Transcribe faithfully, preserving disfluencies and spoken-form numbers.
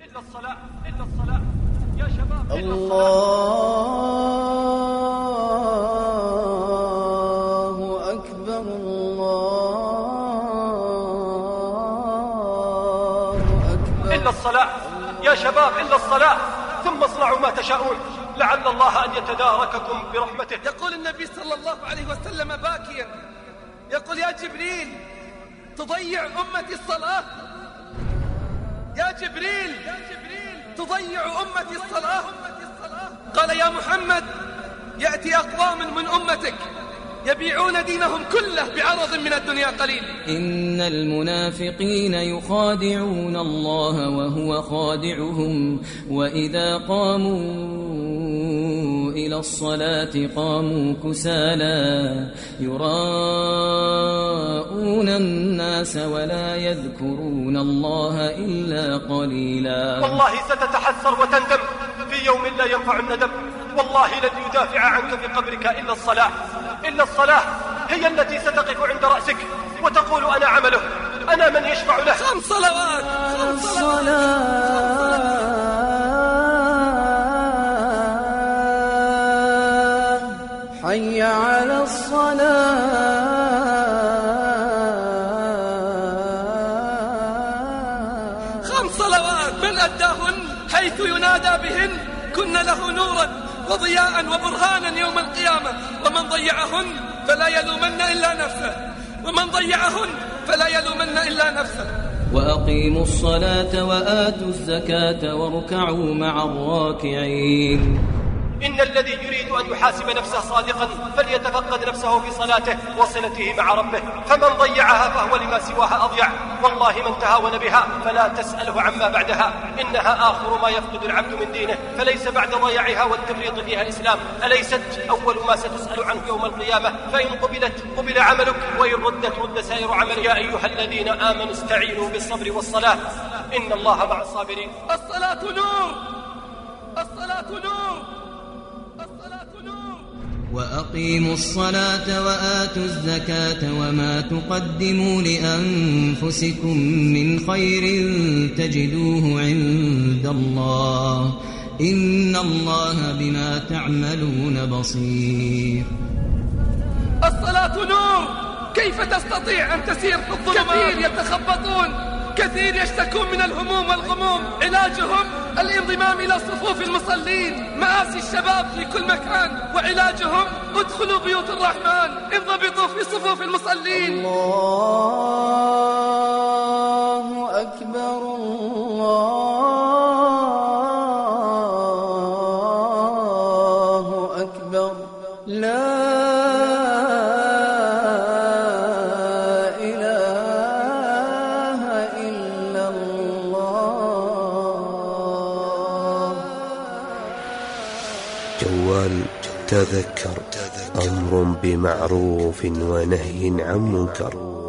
إلا الصلاة إلا الصلاة يا شباب. الله أكبر الله أكبر. إلا الصلاة يا شباب إلا الصلاة، ثم اصنعوا ما تشاءون لعل الله أن يتدارككم برحمته. يقول النبي صلى الله عليه وسلم باكيا، يقول يا جبريل تضيع أمتي الصلاة، يا جبريل تضيع أمتي الصلاة. قال يا محمد يأتي أقوام من أمتك يبيعون دينهم كله بعرض من الدنيا قليل. إن المنافقين يخادعون الله وهو خادعهم وإذا قاموا إلى الصلاة قاموا كسالى يراءون الناس ولا يذكرون الله إلا قليلا. والله ستتحسر وتندم في يوم لا ينفع الندم. والله لن يدافع عنك في قبرك إلا الصلاة. إلا الصلاة هي التي ستقف عند رأسك وتقول أنا عمله، أنا من يشفع له. خمس صلوات خمس صلوات حي على الصلاة. خمس صلوات من أداهن حيث ينادى بهن كن له نورا وضياء وبرهانا يوم القيامة، ومن ضيعهن فلا يلومن إلا نفسه، ومن ضيعهن فلا يلومن إلا نفسه. وأقيموا الصلاة وآتوا الزكاة واركعوا مع الراكعين. إن الذي يريد أن يحاسب نفسه صادقا فليتفقد نفسه في صلاته وصلته مع ربه، فمن ضيعها فهو لما سواها أضيع. والله من تهاون بها فلا تسأله عما بعدها، إنها آخر ما يفقد العبد من دينه، فليس بعد ضياعها والتفريط فيها الإسلام. أليست أول ما ستسأل عنه يوم القيامة؟ فإن قبلت قبل عملك، وإن ردت رد سائر عملك. يا أيها الذين آمنوا استعينوا بالصبر والصلاة إن الله مع الصابرين. الصلاة نور، الصلاة نور، الصلاة نور. وأقيموا الصلاة وآتوا الزكاة وما تقدموا لأنفسكم من خير تجدوه عند الله إن الله بما تعملون بصير. الصلاة نور. كيف تستطيع أن تسير في الظلمات؟ كثير يتخبطون، كثير يشتكون من الهموم والغموم، علاجهم الانضمام إلى صفوف المصلين. مآسي الشباب في كل مكان، وعلاجهم ادخلوا بيوت الرحمن، انضبطوا في صفوف المصلين. الله أكبر الله أكبر. لا جوال تذكر أمر بمعروف ونهي عن منكر.